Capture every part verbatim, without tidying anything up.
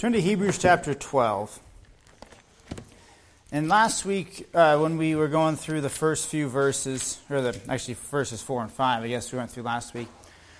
Turn to Hebrews chapter twelve. And last week, uh, when we were going through the first few verses, or the actually verses four and five, I guess we went through last week,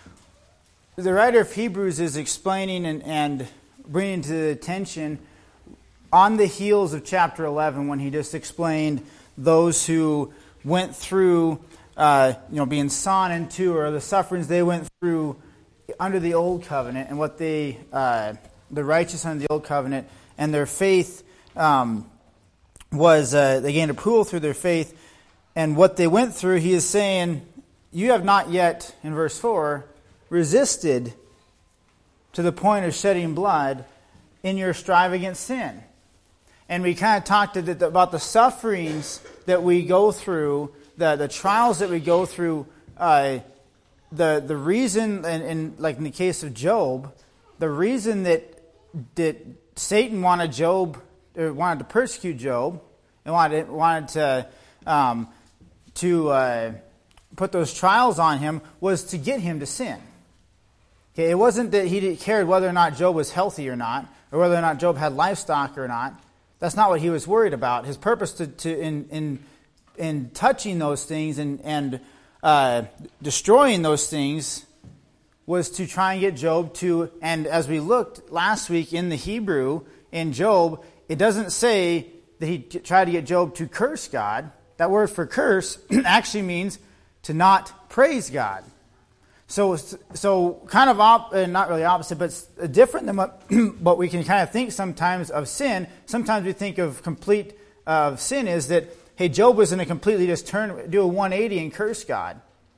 the writer of Hebrews is explaining and, and bringing to the attention on the heels of chapter eleven, when he just explained those who went through, uh, you know, being sawn in two, or the sufferings they went through under the old covenant, and what they, uh, the righteous under the old covenant, and their faith um, was, uh, they gained approval through their faith, and what they went through, he is saying, you have not yet, in verse four, resisted to the point of shedding blood in your strive against sin. And we kind of talked about the sufferings that we go through, the, the trials that we go through. Uh, the the reason, and, and like in the case of Job, the reason that that Satan wanted Job, or wanted to persecute Job, and wanted wanted to um, to uh, put those trials on him, was to get him to sin. Okay, it wasn't that he cared whether or not Job was healthy or not, or whether or not Job had livestock or not. That's not what he was worried about. His purpose to, to in in in touching those things and and uh, destroying those things was to try and get Job to. And as we looked last week in the Hebrew in Job, it doesn't say that he tried to get Job to curse God. That word for curse actually means to not praise God. So, so kind of op- uh, not really opposite, but different than what, what we can kind of think sometimes of sin. Sometimes we think of complete of uh, sin is that, hey, Job was going to completely just turn, do a one eighty and curse God.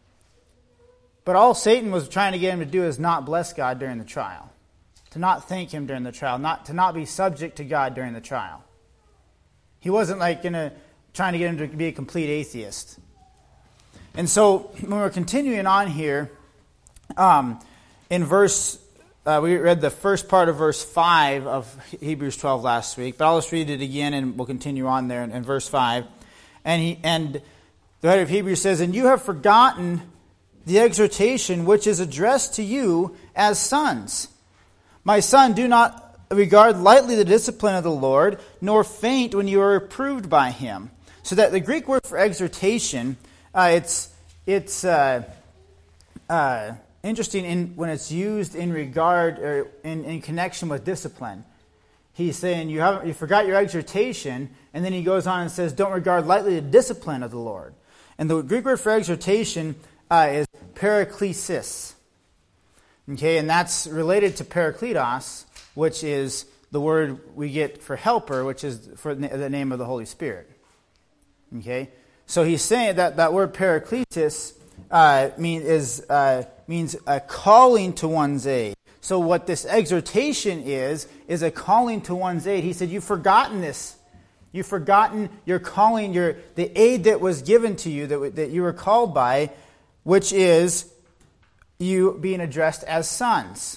But all Satan was trying to get him to do is not bless God during the trial, to not thank Him during the trial, not to not be subject to God during the trial. He wasn't like going to trying to get him to be a complete atheist. And so when we're continuing on here. Um, in verse, uh, we read the first part of verse five of Hebrews twelve last week, but I'll just read it again and we'll continue on there in, in verse five. And he and the writer of Hebrews says, "And you have forgotten the exhortation which is addressed to you as sons. My son, do not regard lightly the discipline of the Lord, nor faint when you are reproved by Him." So that the Greek word for exhortation, uh, it's it's uh, uh, interesting in when it's used in regard or in, in connection with discipline. He's saying you haven't you forgot your exhortation, and then he goes on and says, "Don't regard lightly the discipline of the Lord." And the Greek word for exhortation uh, is paraklesis. Okay, and that's related to parakletos, which is the word we get for helper, which is for the name of the Holy Spirit. Okay, so he's saying that that word paraklesis uh, mean is uh, means a calling to one's aid. So what this exhortation is, is a calling to one's aid. He said, you've forgotten this. You've forgotten your calling, your the aid that was given to you, that, that you were called by, which is you being addressed as sons.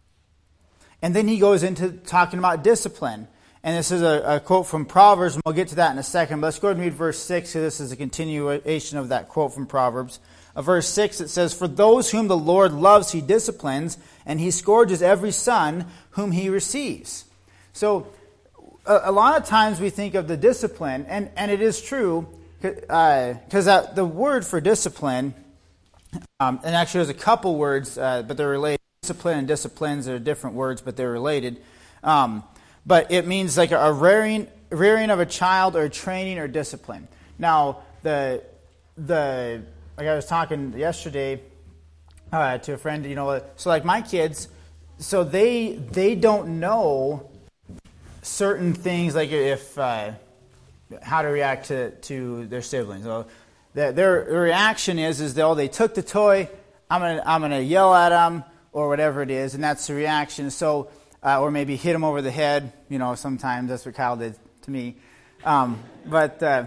And then he goes into talking about discipline. And this is a, a quote from Proverbs, and we'll get to that in a second. But let's go ahead and read verse six, so this is a continuation of that quote from Proverbs. Uh, verse six, it says, "For those whom the Lord loves, He disciplines, and He scourges every son whom He receives." So, a, a lot of times we think of the discipline, and, and it is true, because uh, the word for discipline, um, and actually there's a couple words, uh, but they're related. Discipline and disciplines are different words, but they're related. Um, but it means like a rearing, rearing of a child, or training or discipline. Now, the the like I was talking yesterday uh, to a friend, you know, so like my kids, so they they don't know certain things, like if uh, how to react to, to their siblings. So their, their reaction is is they oh, they took the toy, I'm gonna I'm gonna yell at them or whatever it is, and that's the reaction. So uh, or maybe hit them over the head. You know, sometimes that's what Kyle did to me. Um, but uh,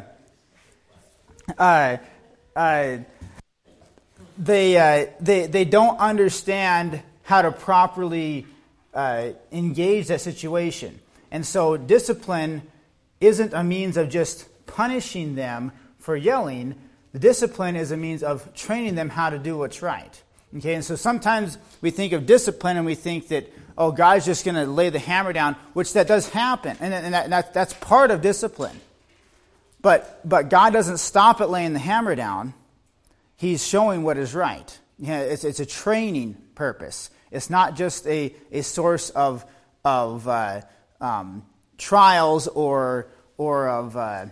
uh, uh, they uh, they they don't understand how to properly uh, engage that situation. And so discipline isn't a means of just punishing them for yelling. The discipline is a means of training them how to do what's right. Okay, and so sometimes we think of discipline and we think that, oh, God's just going to lay the hammer down, which that does happen, and, and, that, and that, that's part of discipline. But but God doesn't stop at laying the hammer down. He's showing what is right. Yeah, it's, it's a training purpose. It's not just a, a source of of uh, um, trials or or of uh,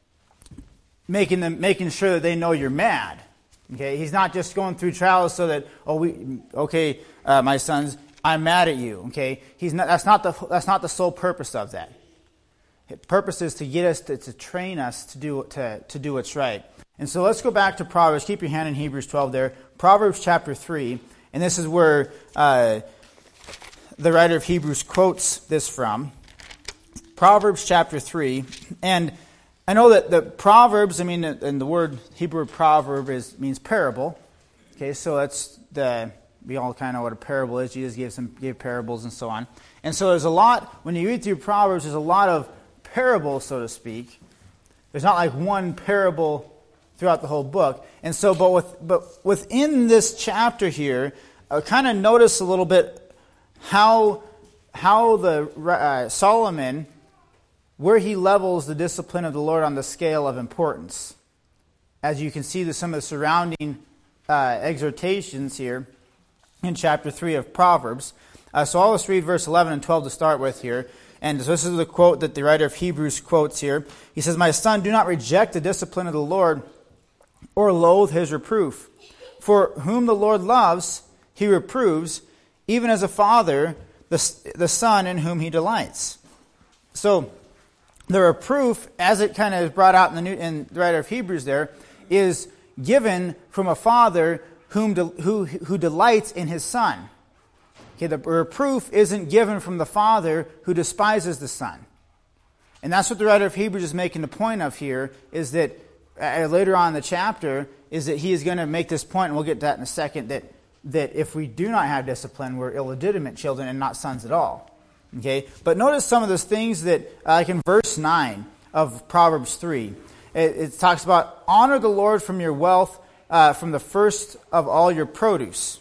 making them making sure that they know you're mad. Okay, He's not just going through trials so that oh we okay uh, my sons, I'm mad at you. Okay, He's not. That's not the that's not the sole purpose of that. The purpose is to get us to, to train us to do to to do what's right. And so let's go back to Proverbs. Keep your hand in Hebrews twelve there. Proverbs chapter three, and this is where uh, the writer of Hebrews quotes this from. Proverbs chapter three, and I know that the Proverbs, I mean, and the word Hebrew proverb is means parable. Okay, so that's the we all kind of know what a parable is. Jesus gave some gave parables and so on. And so there's a lot when you read through Proverbs. There's a lot of parables, so to speak. There's not like one parable throughout the whole book. And so, but with but within this chapter here, uh, kind of notice a little bit how how the uh, Solomon, where he levels the discipline of the Lord on the scale of importance. As you can see, there's some of the surrounding uh, exhortations here in chapter three of Proverbs. Uh, so I'll just read verse eleven and twelve to start with here. And so this is the quote that the writer of Hebrews quotes here. He says, "My son, do not reject the discipline of the Lord, or loathe his reproof. For whom the Lord loves, he reproves, even as a father, the, the son in whom he delights." So the reproof, as it kind of is brought out in the, new, in the writer of Hebrews there, is given from a father whom de, who, who delights in his son. Okay, the reproof isn't given from the father who despises the son. And that's what the writer of Hebrews is making the point of here, is that uh, later on in the chapter, is that he is going to make this point, and we'll get to that in a second, that, that if we do not have discipline, we're illegitimate children and not sons at all. Okay, but notice some of those things that, uh, like in verse nine of Proverbs three, it, it talks about, honor the Lord from your wealth, uh, from the first of all your produce.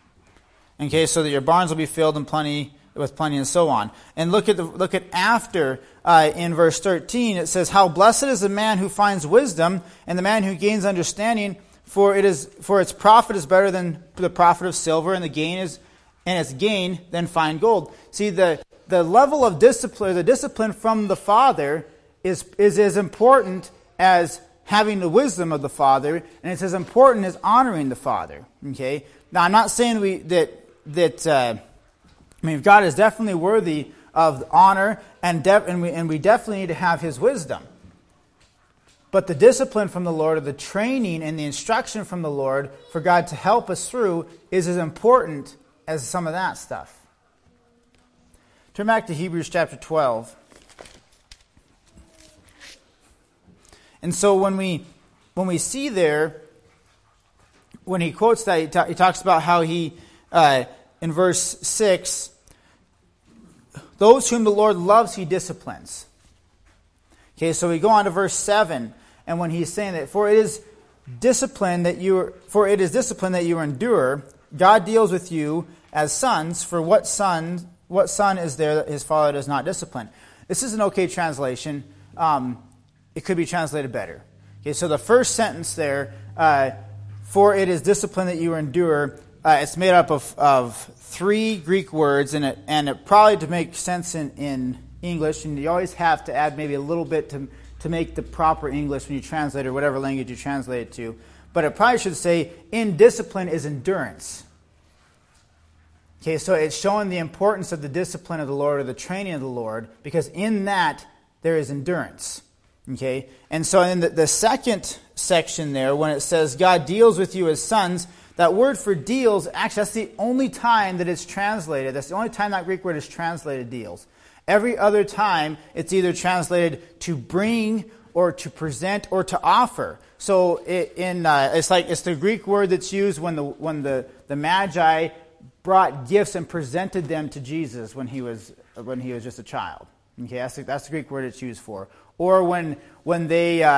Okay, so that your barns will be filled and plenty with plenty, and so on. And look at the look at after uh, in verse thirteen. It says, "How blessed is the man who finds wisdom, and the man who gains understanding. For it is for its profit is better than the profit of silver, and the gain is and its gain than fine gold." See, the the level of discipline, the discipline from the father, is is as important as having the wisdom of the father, and it's as important as honoring the father. Okay. Now, I'm not saying we that. That uh, I mean, God is definitely worthy of honor, and def- and we and we definitely need to have His wisdom. But the discipline from the Lord, or the training and the instruction from the Lord for God to help us through, is as important as some of that stuff. Turn back to Hebrews chapter twelve. And so when we when we see there, when he quotes that, he, ta- he talks about how he. Uh, in verse six, those whom the Lord loves, He disciplines. Okay, so we go on to verse seven, and when he's saying that, for it is discipline that you, for it is discipline that you endure. God deals with you as sons. For what son, what son is there that his father does not discipline? This is an okay translation. Um, it could be translated better. Okay, so the first sentence there, uh, for it is discipline that you endure. Uh, it's made up of, of three Greek words, and it, and it probably to make sense in, in English, and you always have to add maybe a little bit to, to make the proper English when you translate it, or whatever language you translate it to. But it probably should say, in discipline is endurance. Okay, so it's showing the importance of the discipline of the Lord, or the training of the Lord, because in that there is endurance. Okay, and so in the, the second section there, when it says God deals with you as sons, that word for deals, actually, that's the only time that it's translated. That's the only time that Greek word is translated deals. Every other time, it's either translated to bring, or to present, or to offer. So it, in uh, it's like it's the Greek word that's used when the when the, the Magi brought gifts and presented them to Jesus when he was when he was just a child. Okay, that's the, that's the Greek word it's used for. Or when when they uh,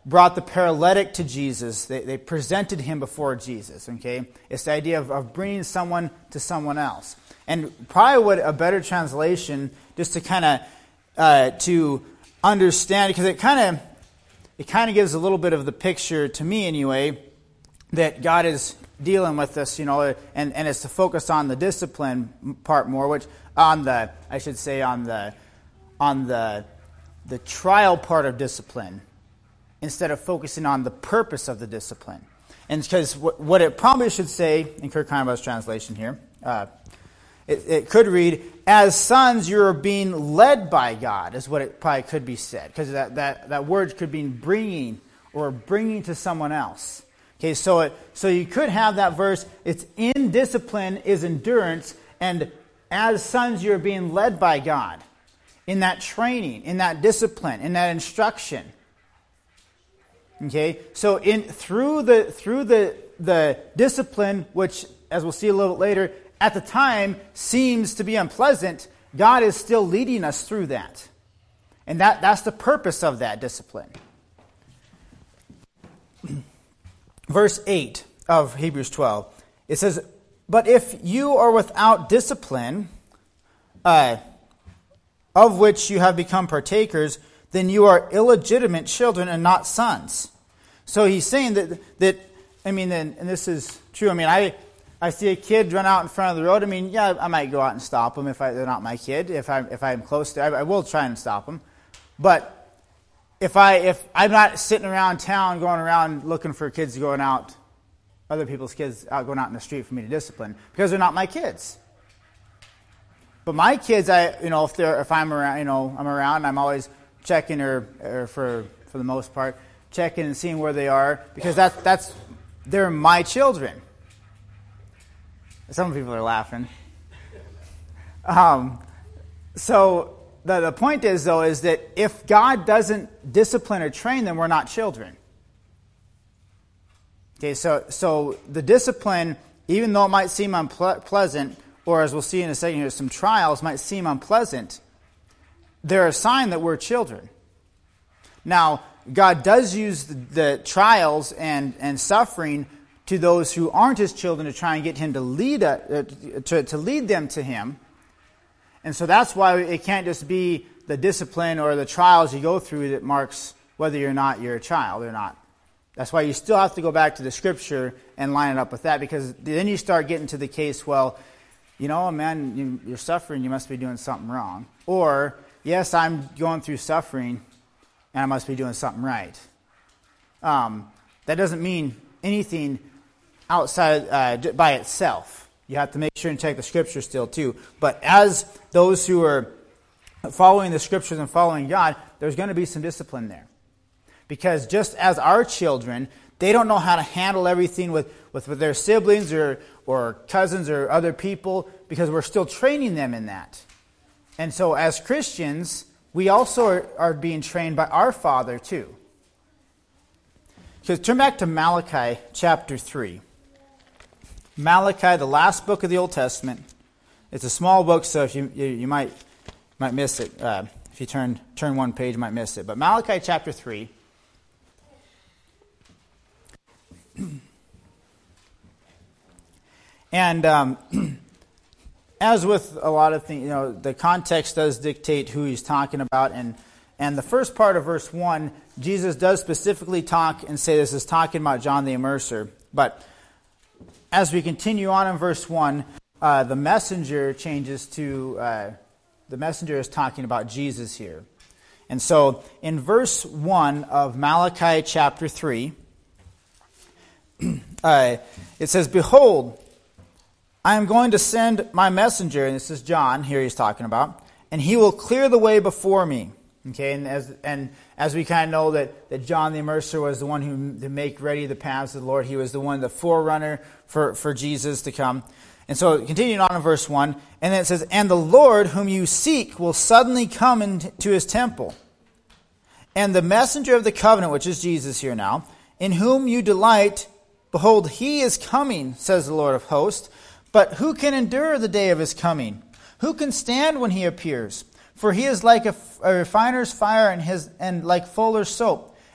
brought the paralytic to Jesus. They, they presented him before Jesus, okay? It's the idea of, of bringing someone to someone else. And probably what a better translation, just to kind of, uh, to understand, because it kind of, it kind of gives a little bit of the picture, to me anyway, that God is dealing with us, you know, and, and it's to focus on the discipline part more, which, on the, I should say, on the, on the, the trial part of discipline, instead of focusing on the purpose of the discipline. And because what, what it probably should say, in Kurt Heimbaugh's translation here, uh, it, it could read, as sons you're being led by God, is what it probably could be said. Because that, that, that word could mean bringing, or bringing to someone else. Okay, so it, so you could have that verse, it's in discipline is endurance, and as sons you're being led by God. In that training, in that discipline, in that instruction. Okay, so in through the through the the discipline, which, as we'll see a little bit later, at the time seems to be unpleasant, God is still leading us through that, and that that's the purpose of that discipline. Verse eight of Hebrews twelve, it says, "But if you are without discipline, uh, of which you have become partakers, then you are illegitimate children and not sons." So he's saying that, that I mean, and, and this is true. I mean, I I see a kid run out in front of the road. I mean, yeah, I might go out and stop them if I, they're not my kid. If I if I'm close to, I, I will try and stop them. But if I if I'm not sitting around town going around looking for kids going out, other people's kids out going out in the street for me to discipline, because they're not my kids. But my kids, I you know if they're if I'm around, you know I'm around, I'm always checking or, or for for the most part checking and seeing where they are, because that's that's they're my children. Some people are laughing. Um, so the the point is though is that if God doesn't discipline or train them, we're not children. Okay, so so the discipline, even though it might seem unpleasant, or as we'll see in a second here, some trials might seem unpleasant, they're a sign that we're children. Now, God does use the, the trials and, and suffering to those who aren't His children to try and get Him to lead uh, to, to lead them to Him. And so that's why it can't just be the discipline or the trials you go through that marks whether or not you're a child or not. That's why you still have to go back to the Scripture and line it up with that, because then you start getting to the case, well, you know, man, you, you're suffering, you must be doing something wrong. Or, yes, I'm going through suffering, and I must be doing something right. Um, that doesn't mean anything outside uh, by itself. You have to make sure and check the Scripture still too. But as those who are following the Scriptures and following God, there's going to be some discipline there. Because just as our children, they don't know how to handle everything with, with, with their siblings or, or cousins or other people, because we're still training them in that. And so as Christians, we also are, are being trained by our Father too. So turn back to Malachi chapter three. Malachi, the last book of the Old Testament. It's a small book, so if you you, you might might miss it. Uh, if you turn turn one page, you might miss it. But Malachi chapter three. And um, as with a lot of things, you know, the context does dictate who he's talking about. And, and the first part of verse one, Jesus does specifically talk and say this is talking about John the Immerser. But as we continue on in verse one, uh, the messenger changes to, uh, the messenger is talking about Jesus here. And so in verse one of Malachi chapter three, uh, it says, "Behold, I am going to send my messenger," and this is John, here he's talking about, "and he will clear the way before me." Okay, and as and as we kind of know that, that John the Immerser was the one who to make ready the paths of the Lord. He was the one, the forerunner for, for Jesus to come. And so continuing on in verse one, and then it says, "And the Lord whom you seek will suddenly come into his temple. And the messenger of the covenant," which is Jesus here now, "in whom you delight, behold, he is coming, says the Lord of hosts. But who can endure the day of his coming? Who can stand when he appears? For he is like a, a refiner's fire and his and like fuller's soap.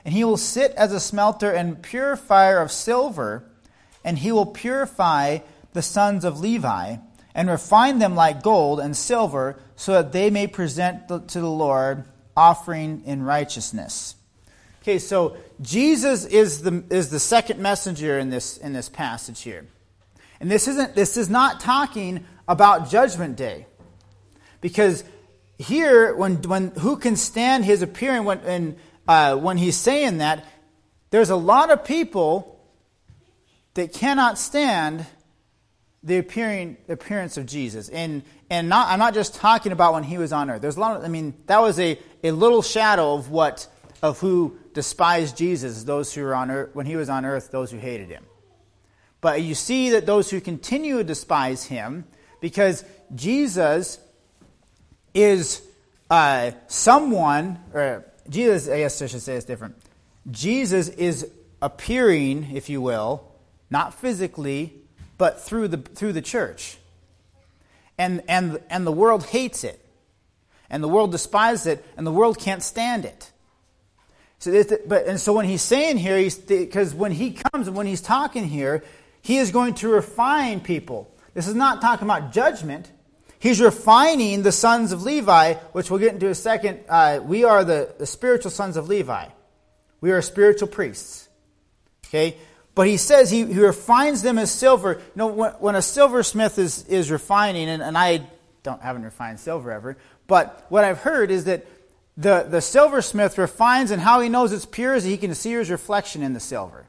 And he will sit as a smelter and purifier of silver, and he will purify the sons of Levi, and refine them like gold and silver, so that they may present to the Lord offering in righteousness. Okay, so Jesus is the is the second messenger in this in this passage here. And this isn't this is not talking about Judgment Day. Because here, when when who can stand his appearing when and uh, when he's saying that, there's a lot of people that cannot stand the appearing appearance of Jesus. And and not I'm not just talking about when he was on earth. There's a lot of, I mean, that was a, a little shadow of what of who despised Jesus, those who were on earth when he was on earth, those who hated him. But you see that those who continue to despise him, because Jesus is uh, someone, or Jesus, I guess I should say it's different. Jesus is appearing, if you will, not physically, but through the through the church. And and and the world hates it. And the world despises it, and the world can't stand it. So, but and so when he's saying here, he's because when he comes and when he's talking here, he is going to refine people. This is not talking about judgment. He's refining the sons of Levi, which we'll get into in a second. Uh, we are the, the spiritual sons of Levi. We are spiritual priests. Okay, but he says he, he refines them as silver. You know, when, when a silversmith is is refining, and, and I don't haven't refined silver ever, but what I've heard is that The, the silversmith refines, and how he knows it's pure is he can see his reflection in the silver.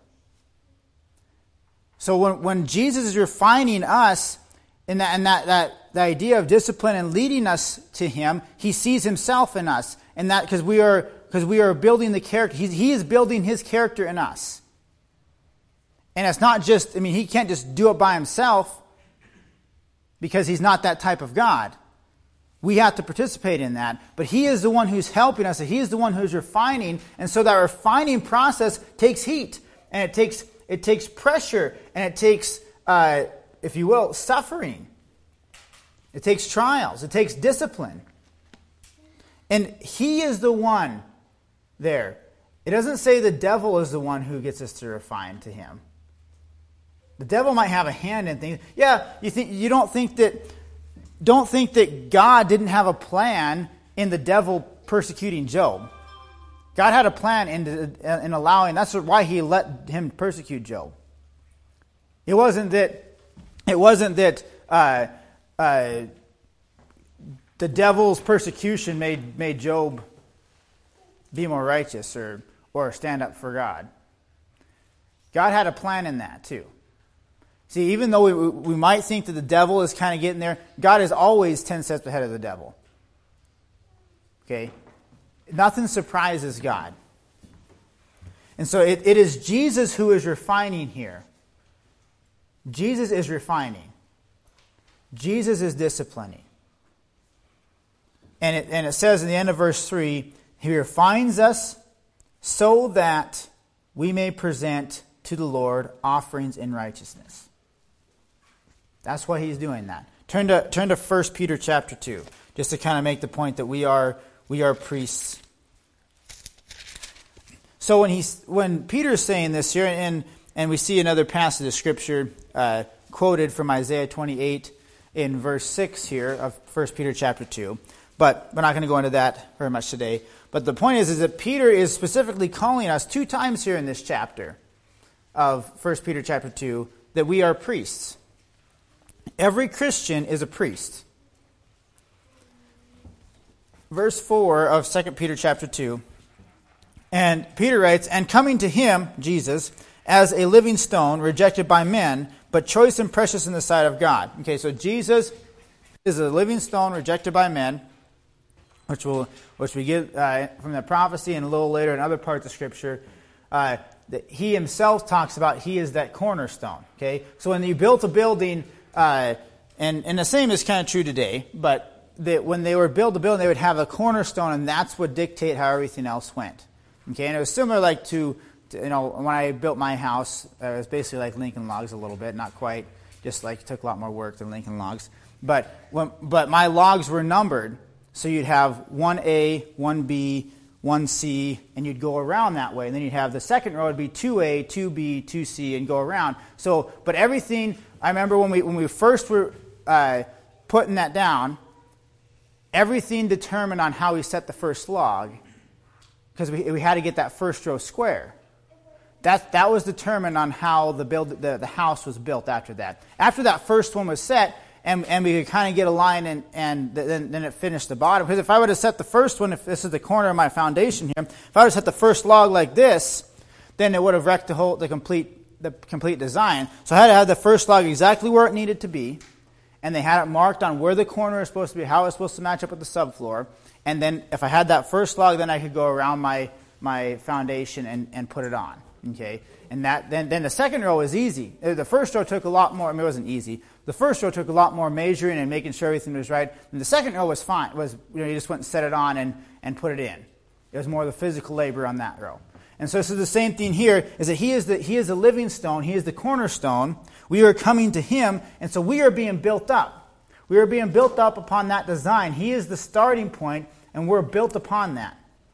So when, when Jesus is refining us, in that, in that, that the idea of discipline and leading us to him, he sees himself in us. And that because we are because we are building the character. He, he is building his character in us. And it's not just, I mean, he can't just do it by himself because he's not that type of God. We have to participate in that. But he is the one who's helping us. He is the one who's refining. And so that refining process takes heat. And it takes it takes pressure. And it takes, uh, if you will, suffering. It takes trials. It takes discipline. And he is the one there. It doesn't say the devil is the one who gets us to refine to him. The devil might have a hand in things. Yeah, you think you don't think that... Don't think that God didn't have a plan in the devil persecuting Job. God had a plan in, in allowing, that's why he let him persecute Job. It wasn't that, it wasn't that uh, uh, the devil's persecution made, made Job be more righteous or, or stand up for God. God had a plan in that too. See, even though we, we might think that the devil is kind of getting there, God is always ten steps ahead of the devil. Okay? Nothing surprises God. And so it, it is Jesus who is refining here. Jesus is refining. Jesus is disciplining. And it, and it says in the end of verse three, he refines us so that we may present to the Lord offerings in righteousness. That's why he's doing that. Turn to turn to First Peter chapter two, just to kind of make the point that we are we are priests. So when he's when Peter's saying this here, and and we see another passage of scripture uh, quoted from Isaiah twenty-eight in verse six here of First Peter chapter two, but we're not going to go into that very much today. But the point is, is that Peter is specifically calling us two times here in this chapter of First Peter chapter two that we are priests. Every Christian is a priest. Verse four of Second Peter chapter two. And Peter writes, and coming to him, Jesus, as a living stone, rejected by men, but choice and precious in the sight of God. Okay, so Jesus is a living stone rejected by men, which will which we get uh, from the prophecy and a little later in other parts of Scripture. Uh, that he himself talks about he is that cornerstone. Okay, so when you built a building, uh, and and the same is kind of true today, but that when they were built a building, they would have a cornerstone, and that's what dictate how everything else went. Okay, and it was similar like to, to you know when I built my house, uh, it was basically like Lincoln Logs a little bit, not quite, just like it took a lot more work than Lincoln Logs. But when but my logs were numbered, so you'd have one A, one B, one C, and you'd go around that way. And then you'd have the second row would be two A, two B, two C, and go around. So, but everything, I remember when we when we first were uh, putting that down, everything determined on how we set the first log, because we, we had to get that first row square. That that was determined on how the build the, the house was built after that. After that first one was set, and, and we could kind of get a line, and, and then, then it finished the bottom. Because if I would have set the first one, if this is the corner of my foundation here, if I would have set the first log like this, then it would have wrecked the whole the complete the complete design. So I had to have the first log exactly where it needed to be, and they had it marked on where the corner is supposed to be, how it's supposed to match up with the subfloor. And then if I had that first log, then I could go around my my foundation and, and put it on. Okay, and that then then the second row is easy. The first row took a lot more. I mean, it wasn't easy. The first row took a lot more measuring and making sure everything was right. And the second row was fine. Was you know you just went and set it on and and put it in. It was more the physical labor on that row. And so this is the same thing here. Is that he is the he is the living stone. He is the cornerstone. We are coming to him, and so we are being built up. We are being built up upon that design. He is the starting point, and we're built upon that.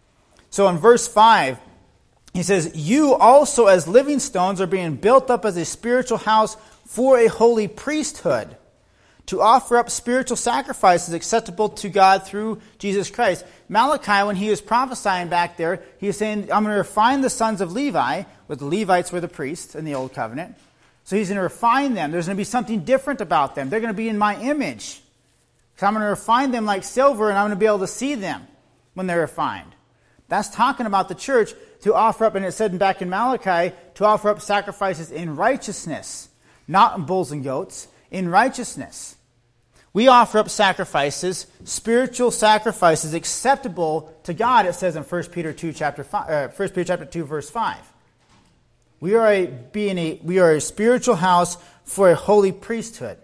So in verse five. He says, you also as living stones are being built up as a spiritual house for a holy priesthood, to offer up spiritual sacrifices acceptable to God through Jesus Christ. Malachi, when he was prophesying back there, he was saying, I'm going to refine the sons of Levi, where the Levites were the priests in the Old Covenant. So he's going to refine them. There's going to be something different about them. They're going to be in my image. So I'm going to refine them like silver, and I'm going to be able to see them when they're refined. That's talking about the church to offer up, and it said back in Malachi, to offer up sacrifices in righteousness, not in bulls and goats, in righteousness. We offer up sacrifices, spiritual sacrifices acceptable to God, it says in First Peter two, chapter five, uh, First Peter chapter two, verse five. We are a being a we are a spiritual house for a holy priesthood.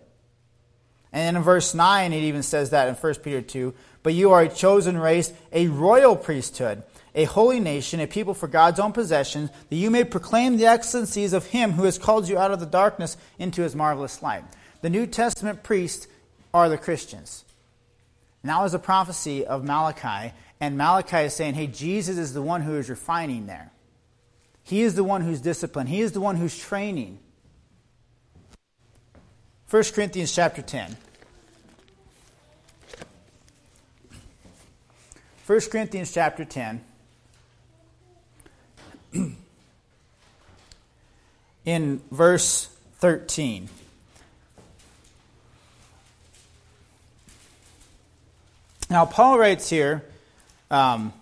And then in verse nine, it even says that in First Peter two, but you are a chosen race, a royal priesthood, a holy nation, a people for God's own possession, that you may proclaim the excellencies of him who has called you out of the darkness into his marvelous light. The New Testament priests are the Christians. Now is a prophecy of Malachi, and Malachi is saying, hey, Jesus is the one who is refining there. He is the one who's disciplined. He is the one who's training. First Corinthians chapter ten. First Corinthians chapter ten. In verse thirteen. Now, Paul writes here um,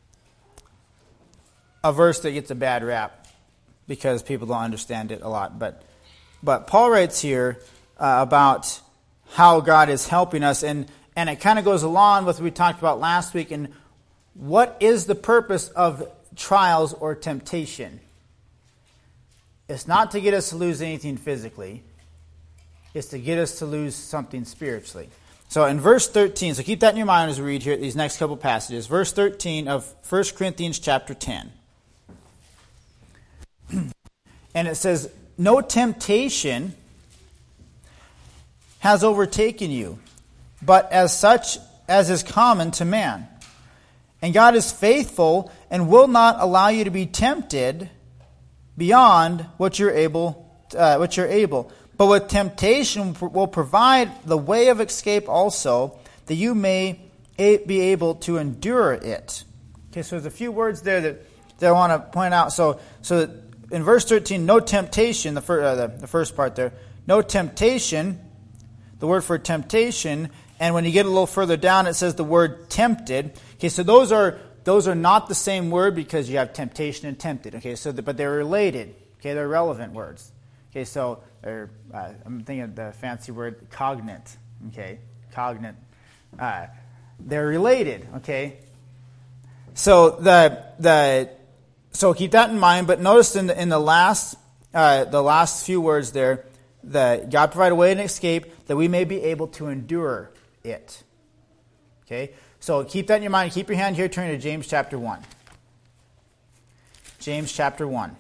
a verse that gets a bad rap because people don't understand it a lot. But, but Paul writes here uh, about how God is helping us, and, and it kind of goes along with what we talked about last week. And what is the purpose of trials or temptation? It's not to get us to lose anything physically. It's to get us to lose something spiritually. So in verse thirteen, so keep that in your mind as we read here these next couple passages. Verse thirteen of First Corinthians chapter ten. And it says, no temptation has overtaken you, but as such as is common to man. And God is faithful and will not allow you to be tempted beyond what you're able, uh, what you're able. But with temptation will provide the way of escape also, that you may be able to endure it. Okay, so there's a few words there that, that I want to point out. So, so in verse thirteen, no temptation, the, fir- uh, the, the first part there, no temptation, the word for temptation, and when you get a little further down, it says the word tempted. Okay, so those are those are not the same word because you have temptation and tempted. Okay, so the, but they're related. Okay, they're relevant words. Okay, so they're, uh, I'm thinking of the fancy word cognate. Okay, cognate. Uh, they're related. Okay, so the the so keep that in mind. But notice in the in the last uh, the last few words there, that God provide a way and escape that we may be able to endure it. Okay, so keep that in your mind. Keep your hand here. Turn to James chapter one. James chapter one.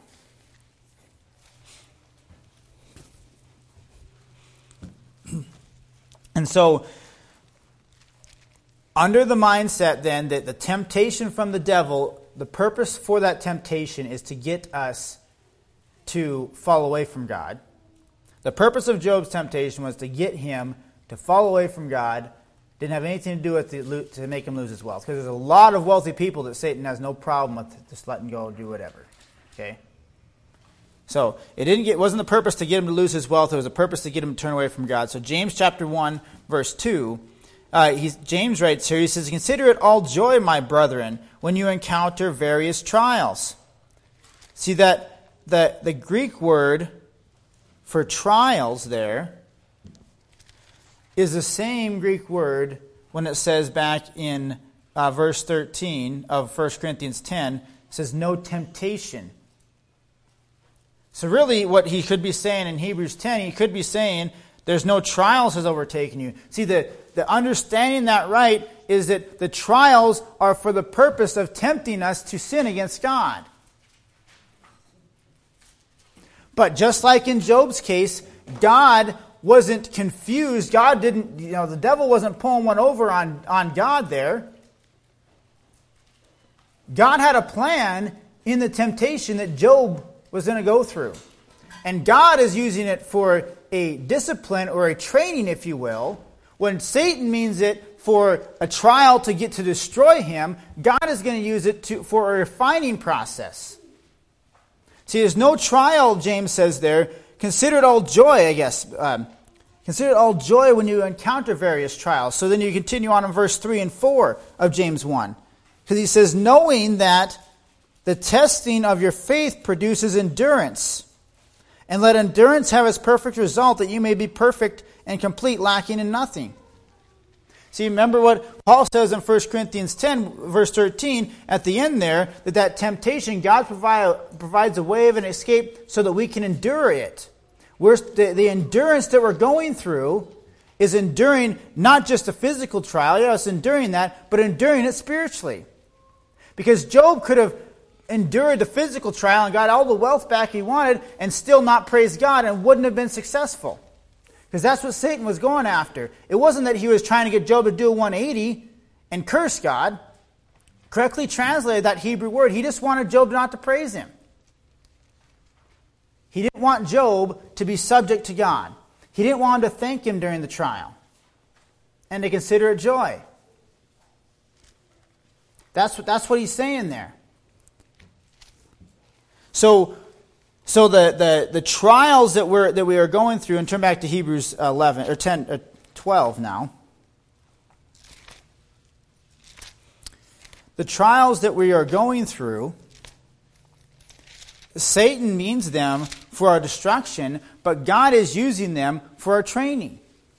And so, under the mindset then that the temptation from the devil, the purpose for that temptation is to get us to fall away from God. The purpose of Job's temptation was to get him to fall away from God. Didn't have anything to do with the, to make him lose his wealth. Because there's a lot of wealthy people that Satan has no problem with just letting go and do whatever. Okay? So it didn't get, it wasn't the purpose to get him to lose his wealth. It was a purpose to get him to turn away from God. So James chapter one, verse two, uh, he's, James writes here, he says, "Consider it all joy, my brethren, when you encounter various trials." See that the, the Greek word for trials there is the same Greek word when it says back in uh, verse thirteen of First Corinthians ten, it says no temptation. So really what he could be saying in Hebrews ten, he could be saying there's no trials has overtaken you. See, the, the understanding that right is that the trials are for the purpose of tempting us to sin against God. But just like in Job's case, God wasn't confused. God didn't, you know, the devil wasn't pulling one over on, on God there. God had a plan in the temptation that Job was going to go through. And God is using it for a discipline or a training, if you will. When Satan means it for a trial to get to destroy him, God is going to use it to, for a refining process. See, there's no trial, James says there. Consider it all joy, I guess. Um, consider it all joy when you encounter various trials. So then you continue on in verse three and four of James one. Because he says, knowing that the testing of your faith produces endurance. And let endurance have its perfect result, that you may be perfect and complete, lacking in nothing. See, remember what Paul says in First Corinthians ten, verse thirteen, at the end there, that that temptation, God provide, provides a way of an escape so that we can endure it. We're, the, the endurance that we're going through is enduring not just a physical trial, yes, enduring that, but enduring it spiritually. Because Job could have endured the physical trial and got all the wealth back he wanted and still not praise God and wouldn't have been successful. Because that's what Satan was going after. It wasn't that he was trying to get Job to do a one eighty and curse God. Correctly translated that Hebrew word, he just wanted Job not to praise him. He didn't want Job to be subject to God. He didn't want him to thank him during the trial and to consider it joy. That's what, that's what he's saying there. So, so the, the, the trials that we're that we are going through, and turn back to Hebrews eleven or ten, or twelve now. The trials that we are going through, Satan means them for our destruction, but God is using them for our training.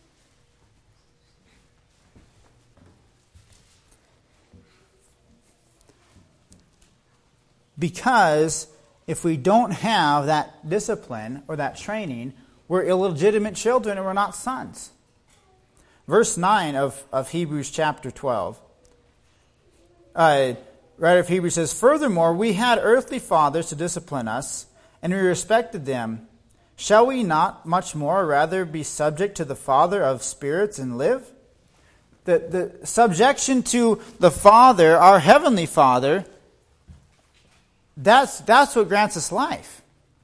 Because if we don't have that discipline or that training, we're illegitimate children and we're not sons. Verse nine of, of Hebrews chapter twelve. Uh, writer of Hebrews says, "Furthermore, we had earthly fathers to discipline us, and we respected them. Shall we not much more rather be subject to the Father of spirits and live?" The, the subjection to the Father, our heavenly Father, That's that's what grants us life.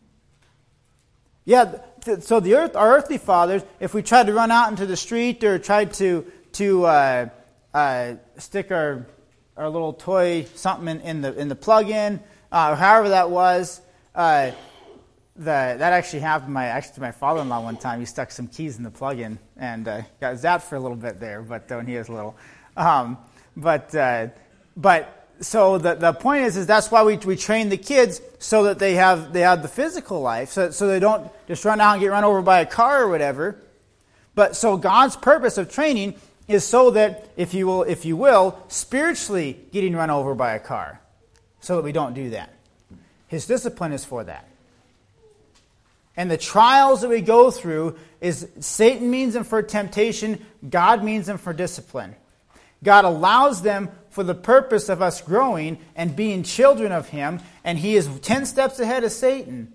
Yeah, th- so the earth, our earthly fathers, if we tried to run out into the street or tried to to uh, uh, stick our our little toy something in, in the in the plug-in, uh, or however that was, uh, the that actually happened to my actually to my father-in-law one time. He stuck some keys in the plug-in and uh, got zapped for a little bit there, but uh, when he was little, um, but uh, but. So the, the point is, is that's why we we train the kids so that they have they have the physical life, so so they don't just run out and get run over by a car or whatever. But so God's purpose of training is so that, if you will, if you will, spiritually getting run over by a car, so that we don't do that. His discipline is for that. And the trials that we go through is Satan means them for temptation, God means them for discipline. God allows them for the purpose of us growing and being children of Him, and He is ten steps ahead of Satan.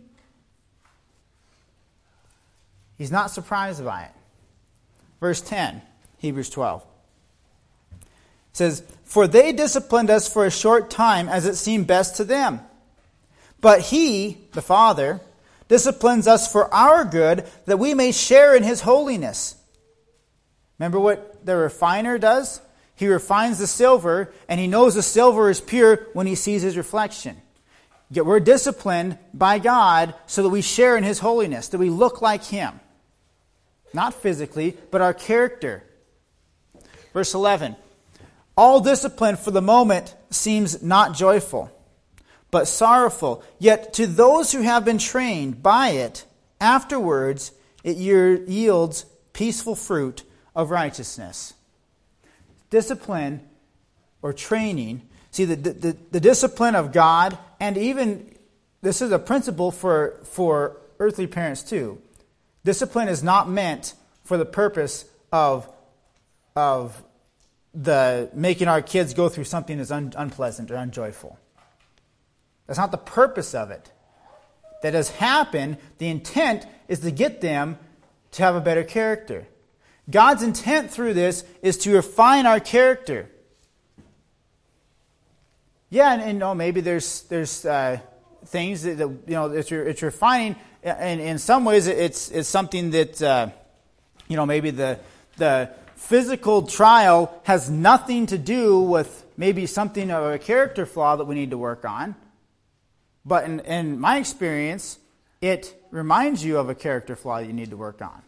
He's not surprised by it. Verse ten, Hebrews twelve. It says, "For they disciplined us for a short time as it seemed best to them. But he," the Father, "disciplines us for our good, that we may share in his holiness." Remember what the refiner does? He refines the silver, and he knows the silver is pure when he sees his reflection. Yet we're disciplined by God so that we share in his holiness, that we look like him. Not physically, but our character. Verse eleven. "All discipline for the moment seems not joyful, but sorrowful. Yet to those who have been trained by it, afterwards it yields peaceful fruit of righteousness." Discipline or training. See, the, the, the discipline of God, and even, this is a principle for, for earthly parents too. Discipline is not meant for the purpose of, of the making our kids go through something that's un, unpleasant or unjoyful. That's not the purpose of it. That has happened. The intent is to get them to have a better character. God's intent through this is to refine our character. Yeah, and, and oh, maybe there's there's uh, things that, that you know it's, it's refining, and in some ways it's it's something that uh, you know maybe the the physical trial has nothing to do with maybe something of a character flaw that we need to work on. But in, in my experience, it reminds you of a character flaw that you need to work on.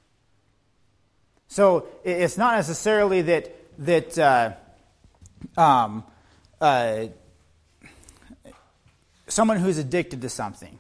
So it's not necessarily that that uh, um, uh, someone who's addicted to something,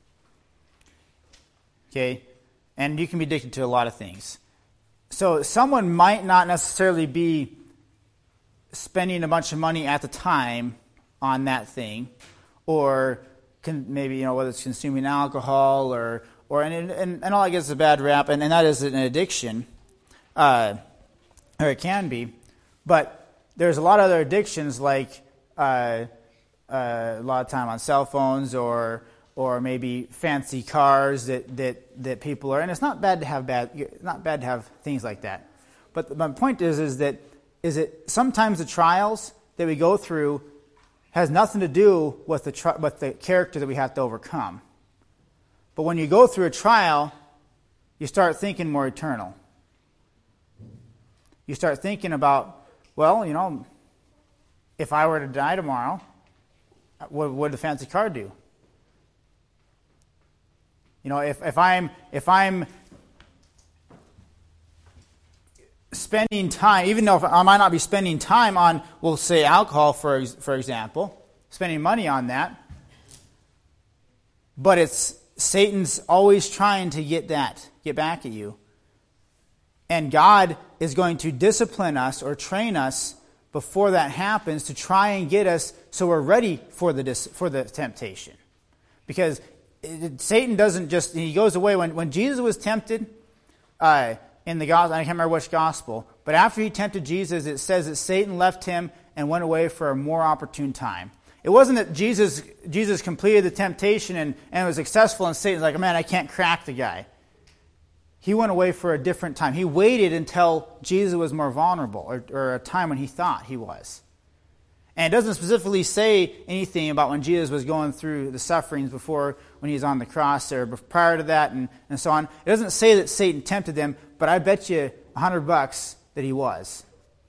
okay, and you can be addicted to a lot of things. So someone might not necessarily be spending a bunch of money at the time on that thing, or can, maybe you know whether it's consuming alcohol or or and and, and all that gets a bad rap, and, and that is an addiction. Uh, or it can be, but there's a lot of other addictions like uh, uh, a lot of time on cell phones or or maybe fancy cars that, that, that people are. And it's not bad to have bad, not bad to have things like that. But my point is is that is that sometimes the trials that we go through has nothing to do with the tri- with the character that we have to overcome. But when you go through a trial, you start thinking more eternal. You start thinking about, well, you know, if I were to die tomorrow, what would the fancy car do? You know, if, if I'm if I'm spending time, even though I might not be spending time on, we'll say alcohol, for for example, spending money on that, but it's Satan's always trying to get that, get back at you. And God is going to discipline us or train us before that happens to try and get us so we're ready for the for the temptation. Because it, Satan doesn't just, he goes away. When, when Jesus was tempted uh, in the gospel, I can't remember which gospel, but after he tempted Jesus, it says that Satan left him and went away for a more opportune time. It wasn't that Jesus Jesus completed the temptation and, and was successful, and Satan's like, man, I can't crack the guy. He went away for a different time. He waited until Jesus was more vulnerable, or, or a time when he thought he was. And it doesn't specifically say anything about when Jesus was going through the sufferings before, when he was on the cross, or prior to that, and, and so on. It doesn't say that Satan tempted them, but I bet you a hundred bucks that he was.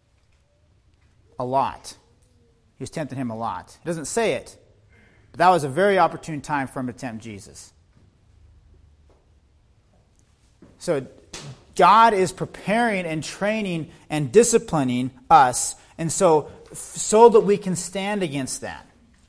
A lot. He was tempting him a lot. It doesn't say it, but that was a very opportune time for him to tempt Jesus. So God is preparing and training and disciplining us, and so so that we can stand against that.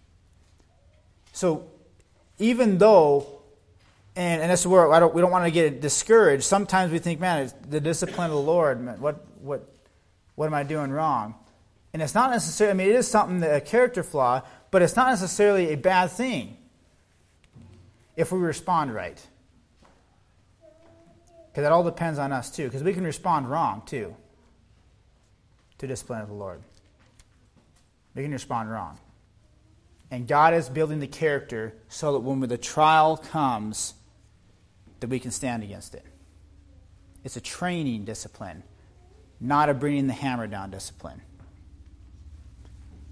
So even though, and, and this is where I don't, we don't want to get discouraged. Sometimes we think, man, it's the discipline of the Lord. Man, what what what am I doing wrong? And it's not necessarily. I mean, it is something that a character flaw, but it's not necessarily a bad thing if we respond right. Because that all depends on us too. Because we can respond wrong too to discipline of the Lord. We can respond wrong. And God is building the character so that when the trial comes, that we can stand against it. It's a training discipline, not a bringing the hammer down discipline.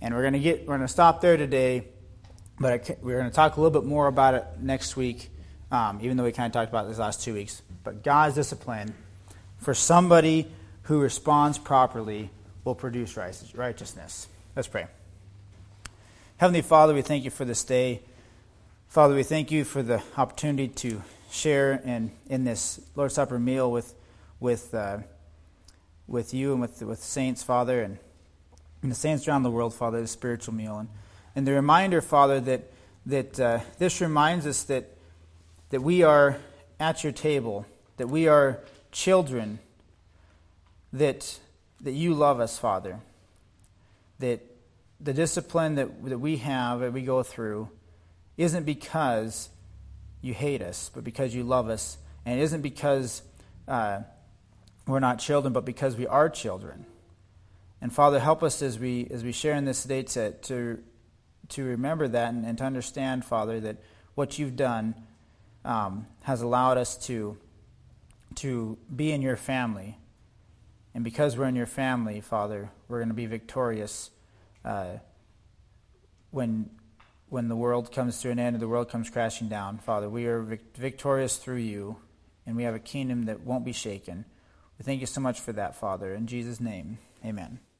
And we're going to get we're going to stop there today, but I, we're going to talk a little bit more about it next week, um, even though we kind of talked about it these last two weeks. But God's discipline for somebody who responds properly will produce righteousness. Let's pray. Heavenly Father, we thank you for this day. Father, we thank you for the opportunity to share in, in this Lord's Supper meal with with uh, with you and with with saints, Father, and, and the saints around the world, Father, the spiritual meal. And, and the reminder, Father, that that uh, this reminds us that that we are at your table, that we are children, that that you love us, Father, that the discipline that, that we have, that we go through, isn't because you hate us, but because you love us. And it isn't because uh, we're not children, but because we are children. And Father, help us as we as we share in this today to to, to remember that and, and to understand, Father, that what you've done um, has allowed us to to be in your family. And because we're in your family, Father, we're going to be victorious uh, when when the world comes to an end and the world comes crashing down. Father, we are vic- victorious through you, and we have a kingdom that won't be shaken. We thank you so much for that, Father. In Jesus' name, amen.